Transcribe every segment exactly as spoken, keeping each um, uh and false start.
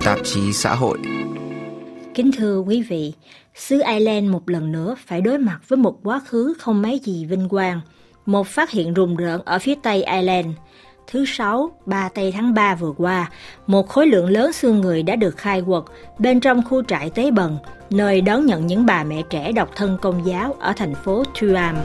tạp chí xã hội. Kính thưa quý vị, xứ Ireland một lần nữa phải đối mặt với một quá khứ không mấy gì vinh quang. Một phát hiện rùng rợn ở phía tây Ireland. Thứ Sáu, ba tây tháng ba vừa qua, một khối lượng lớn xương người đã được khai quật bên trong khu trại Tế Bần, nơi đón nhận những bà mẹ trẻ độc thân Công giáo ở thành phố Tuam.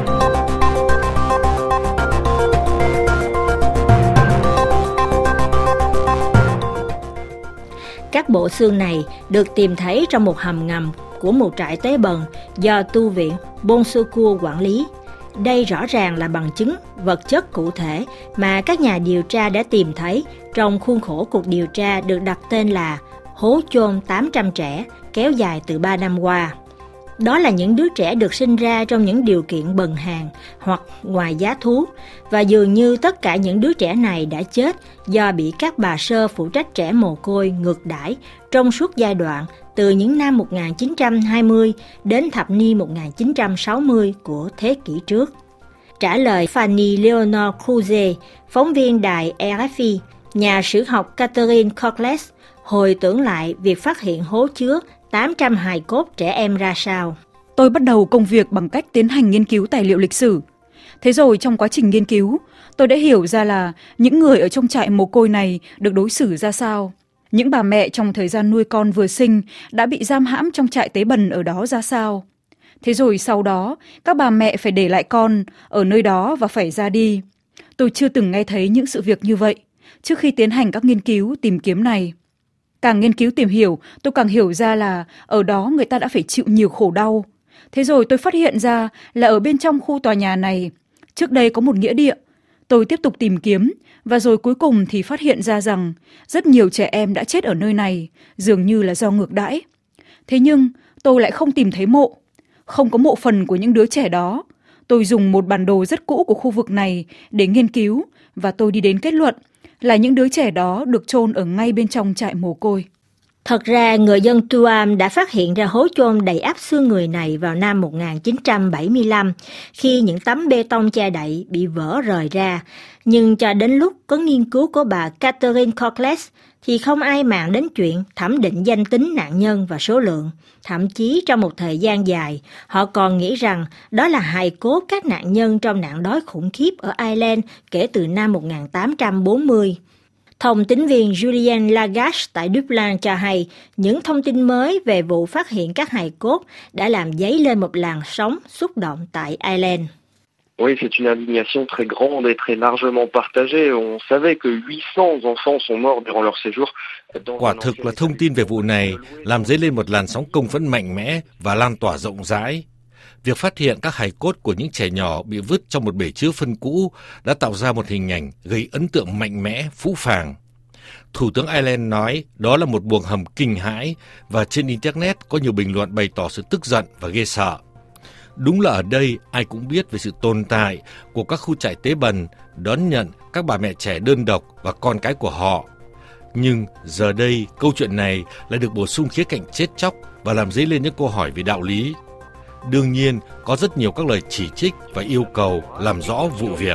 Các bộ xương này được tìm thấy trong một hầm ngầm của một trại Tế Bần do tu viện Bon Secours quản lý. Đây rõ ràng là bằng chứng vật chất cụ thể mà các nhà điều tra đã tìm thấy trong khuôn khổ cuộc điều tra được đặt tên là Hố chôn tám trăm trẻ, kéo dài từ ba năm qua. Đó là những đứa trẻ được sinh ra trong những điều kiện bần hàn hoặc ngoài giá thú, và dường như tất cả những đứa trẻ này đã chết do bị các bà sơ phụ trách trẻ mồ côi ngược đãi trong suốt giai đoạn từ những năm một nghìn chín trăm hai mươi đến thập niên một nghìn chín trăm sáu mươi của thế kỷ trước. Trả lời Fanny Leonor Kruse, phóng viên đài R F I, nhà sử học Catherine Corcles hồi tưởng lại việc phát hiện hố chứa tám trăm hài cốt trẻ em ra sao. Tôi bắt đầu công việc bằng cách tiến hành nghiên cứu tài liệu lịch sử. Thế rồi trong quá trình nghiên cứu, tôi đã hiểu ra là những người ở trong trại mồ côi này được đối xử ra sao. Những bà mẹ trong thời gian nuôi con vừa sinh đã bị giam hãm trong trại Tế Bần ở đó ra sao. Thế rồi sau đó, các bà mẹ phải để lại con ở nơi đó và phải ra đi. Tôi chưa từng nghe thấy những sự việc như vậy trước khi tiến hành các nghiên cứu tìm kiếm này. Càng nghiên cứu tìm hiểu, tôi càng hiểu ra là ở đó người ta đã phải chịu nhiều khổ đau. Thế rồi tôi phát hiện ra là ở bên trong khu tòa nhà này, trước đây có một nghĩa địa. Tôi tiếp tục tìm kiếm, và rồi cuối cùng thì phát hiện ra rằng rất nhiều trẻ em đã chết ở nơi này, dường như là do ngược đãi. Thế nhưng tôi lại không tìm thấy mộ, không có mộ phần của những đứa trẻ đó. Tôi dùng một bản đồ rất cũ của khu vực này để nghiên cứu, và tôi đi đến kết luận là những đứa trẻ đó được chôn ở ngay bên trong trại mồ côi. Thật ra, người dân Tuam đã phát hiện ra hố chôn đầy ắp xương người này vào năm một nghìn chín trăm bảy mươi lăm, khi những tấm bê tông che đậy bị vỡ rời ra. Nhưng cho đến lúc có nghiên cứu của bà Catherine Corcles, thì không ai màng đến chuyện thẩm định danh tính nạn nhân và số lượng. Thậm chí trong một thời gian dài, họ còn nghĩ rằng đó là hài cốt các nạn nhân trong nạn đói khủng khiếp ở Ireland kể từ năm một nghìn tám trăm bốn mươi. Thông tín viên Julien Lagache tại Dublin cho hay những thông tin mới về vụ phát hiện các hài cốt đã làm dấy lên một làn sóng xúc động tại Ireland. Oui, c'est une indignation très grande et très largement partagée. On savait que huit cents enfants sont morts durant leur séjour. Quả thực là thông tin về vụ này làm dấy lên một làn sóng công phẫn mạnh mẽ và lan tỏa rộng rãi. Việc phát hiện các hài cốt của những trẻ nhỏ bị vứt trong một bể chứa phân cũ đã tạo ra một hình ảnh gây ấn tượng mạnh mẽ, phũ phàng. Thủ tướng Ireland nói đó là một buồng hầm kinh hãi, và trên Internet có nhiều bình luận bày tỏ sự tức giận và ghê sợ. Đúng là ở đây ai cũng biết về sự tồn tại của các khu trại Tế Bần đón nhận các bà mẹ trẻ đơn độc và con cái của họ. Nhưng giờ đây câu chuyện này lại được bổ sung khía cạnh chết chóc và làm dấy lên những câu hỏi về đạo lý. Đương nhiên, có rất nhiều các lời chỉ trích và yêu cầu làm rõ vụ việc.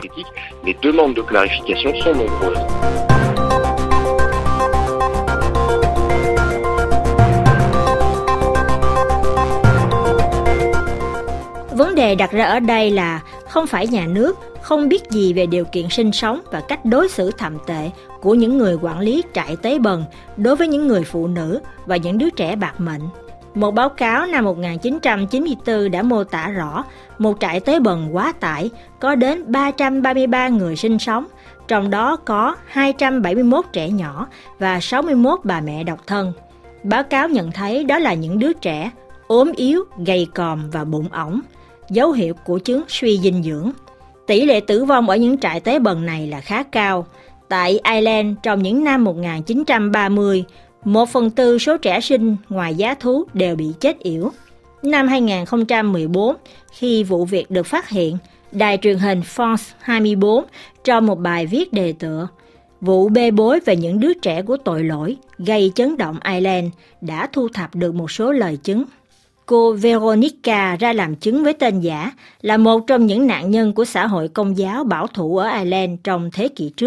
Vấn đề đặt ra ở đây là không phải nhà nước không biết gì về điều kiện sinh sống và cách đối xử thậm tệ của những người quản lý trại Tế Bần đối với những người phụ nữ và những đứa trẻ bạc mệnh. Một báo cáo năm một nghìn chín trăm chín mươi tư đã mô tả rõ một trại Tế Bần quá tải, có đến ba trăm ba mươi ba người sinh sống, trong đó có hai trăm bảy mươi mốt trẻ nhỏ và sáu mươi mốt bà mẹ độc thân. Báo cáo nhận thấy đó là những đứa trẻ ốm yếu, gầy còm và bụng ỏng, dấu hiệu của chứng suy dinh dưỡng. Tỷ lệ tử vong ở những trại Tế Bần này là khá cao. Tại Ireland, trong những năm một nghìn chín trăm ba mươi, một phần tư số trẻ sinh ngoài giá thú đều bị chết yểu. Năm hai nghìn không trăm mười bốn, khi vụ việc được phát hiện, đài truyền hình France hai mươi bốn trong một bài viết đề tựa "Vụ bê bối về những đứa trẻ của tội lỗi gây chấn động Ireland" đã thu thập được một số lời chứng. Cô Veronica ra làm chứng với tên giả, là một trong những nạn nhân của xã hội Công giáo bảo thủ ở Ireland trong thế kỷ trước.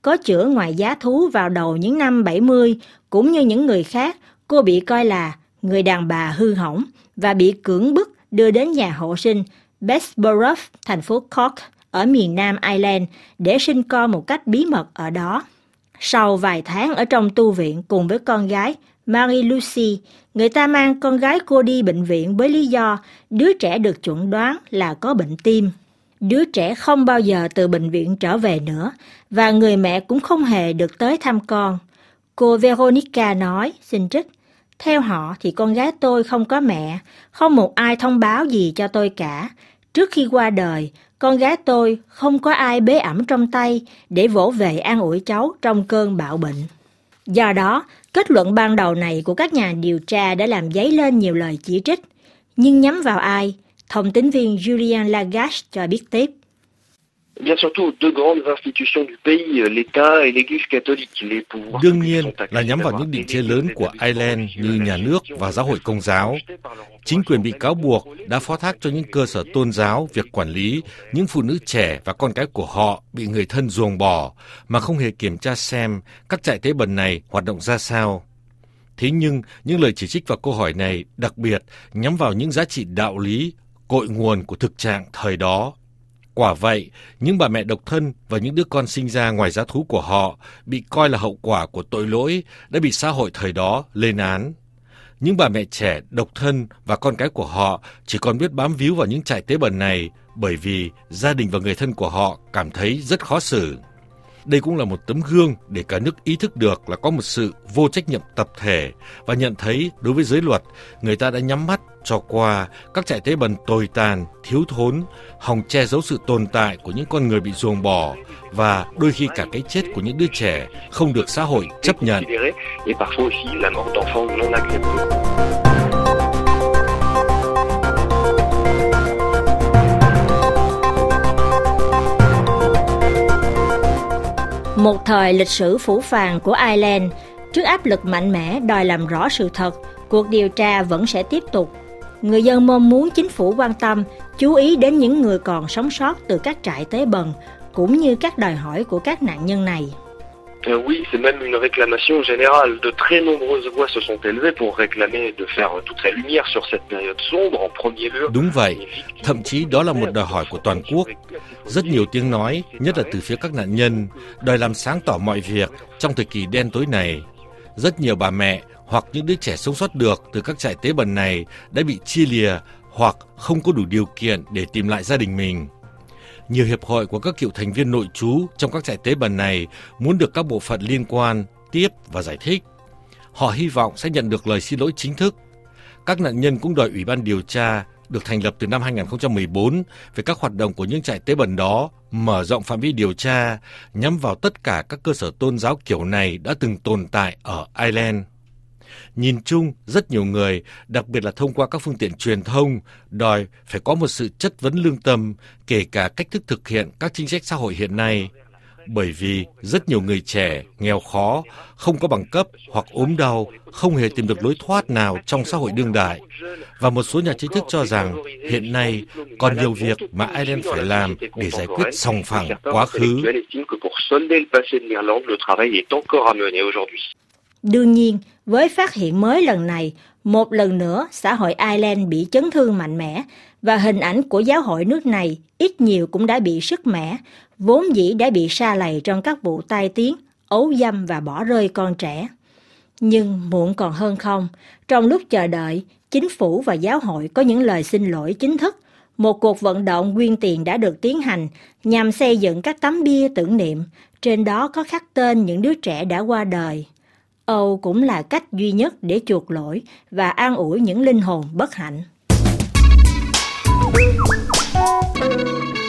có chữa ngoài giá thú vào đầu những năm bảy mươi, cũng như những người khác, cô bị coi là người đàn bà hư hỏng và bị cưỡng bức đưa đến nhà hộ sinh Bessborough, thành phố Cork, ở miền Nam Ireland để sinh con một cách bí mật ở đó. Sau vài tháng ở trong tu viện cùng với con gái Marie Lucy, người ta mang con gái cô đi bệnh viện với lý do đứa trẻ được chuẩn đoán là có bệnh tim. Đứa trẻ không bao giờ từ bệnh viện trở về nữa và người mẹ cũng không hề được tới thăm con. Cô Veronica nói, xin trích, theo họ thì con gái tôi không có mẹ, không một ai thông báo gì cho tôi cả. Trước khi qua đời, con gái tôi không có ai bế ẵm trong tay để vỗ về an ủi cháu trong cơn bạo bệnh. Do đó, kết luận ban đầu này của các nhà điều tra đã làm dấy lên nhiều lời chỉ trích. Nhưng nhắm vào ai? Thông tín viên Julien Lagache cho biết tiếp. Đương nhiên là nhắm vào những định chế lớn của Ireland như nhà nước và giáo hội Công giáo. Chính quyền bị cáo buộc đã phó thác cho những cơ sở tôn giáo việc quản lý những phụ nữ trẻ và con cái của họ bị người thân ruồng bỏ mà không hề kiểm tra xem các trại tế bần này hoạt động ra sao. Thế nhưng những lời chỉ trích và câu hỏi này đặc biệt nhắm vào những giá trị đạo lý, cội nguồn của thực trạng thời đó. Quả vậy, những bà mẹ độc thân và những đứa con sinh ra ngoài giá thú của họ bị coi là hậu quả của tội lỗi đã bị xã hội thời đó lên án. Những bà mẹ trẻ độc thân và con cái của họ chỉ còn biết bám víu vào những trại tế bần này bởi vì gia đình và người thân của họ cảm thấy rất khó xử. Đây cũng là một tấm gương để cả nước ý thức được là có một sự vô trách nhiệm tập thể và nhận thấy đối với giới luật, người ta đã nhắm mắt cho qua các trại tế bần tồi tàn, thiếu thốn, hòng che giấu sự tồn tại của những con người bị ruồng bỏ và đôi khi cả cái chết của những đứa trẻ không được xã hội chấp nhận. Một thời lịch sử phũ phàng của Ireland, trước áp lực mạnh mẽ đòi làm rõ sự thật, cuộc điều tra vẫn sẽ tiếp tục. Người dân mong muốn chính phủ quan tâm, chú ý đến những người còn sống sót từ các trại tế bần, cũng như các đòi hỏi của các nạn nhân này. Euh, oui, c'est même une réclamation générale. De très nombreuses voix se sont élevées pour réclamer de faire toute la lumière sur cette période sombre en premier lieu. Đúng vậy, thậm chí đó là một đòi hỏi của toàn quốc. Rất nhiều tiếng nói, nhất là từ phía các nạn nhân, đòi làm sáng tỏ mọi việc trong thời kỳ đen tối này. Rất nhiều bà mẹ hoặc những đứa trẻ sống sót được từ các trại tế bần này đã bị chia lìa hoặc không có đủ điều kiện để tìm lại gia đình mình. Nhiều hiệp hội của các cựu thành viên nội trú trong các trại tế bần này muốn được các bộ phận liên quan tiếp và giải thích. Họ hy vọng sẽ nhận được lời xin lỗi chính thức. Các nạn nhân cũng đòi Ủy ban điều tra được thành lập từ năm hai không một bốn về các hoạt động của những trại tế bần đó, mở rộng phạm vi điều tra nhắm vào tất cả các cơ sở tôn giáo kiểu này đã từng tồn tại ở Ireland. Nhìn chung, rất nhiều người, đặc biệt là thông qua các phương tiện truyền thông, đòi phải có một sự chất vấn lương tâm, kể cả cách thức thực hiện các chính sách xã hội hiện nay. Bởi vì rất nhiều người trẻ, nghèo khó, không có bằng cấp hoặc ốm đau, không hề tìm được lối thoát nào trong xã hội đương đại. Và một số nhà trí thức cho rằng hiện nay còn nhiều việc mà Ireland phải làm để giải quyết sòng phẳng quá khứ. Đương nhiên, với phát hiện mới lần này, một lần nữa xã hội Ireland bị chấn thương mạnh mẽ và hình ảnh của giáo hội nước này ít nhiều cũng đã bị sứt mẻ, vốn dĩ đã bị sa lầy trong các vụ tai tiếng, ấu dâm và bỏ rơi con trẻ. Nhưng muộn còn hơn không, trong lúc chờ đợi, chính phủ và giáo hội có những lời xin lỗi chính thức, một cuộc vận động quyên tiền đã được tiến hành nhằm xây dựng các tấm bia tưởng niệm, trên đó có khắc tên những đứa trẻ đã qua đời. Âu cũng là cách duy nhất để chuộc lỗi và an ủi những linh hồn bất hạnh.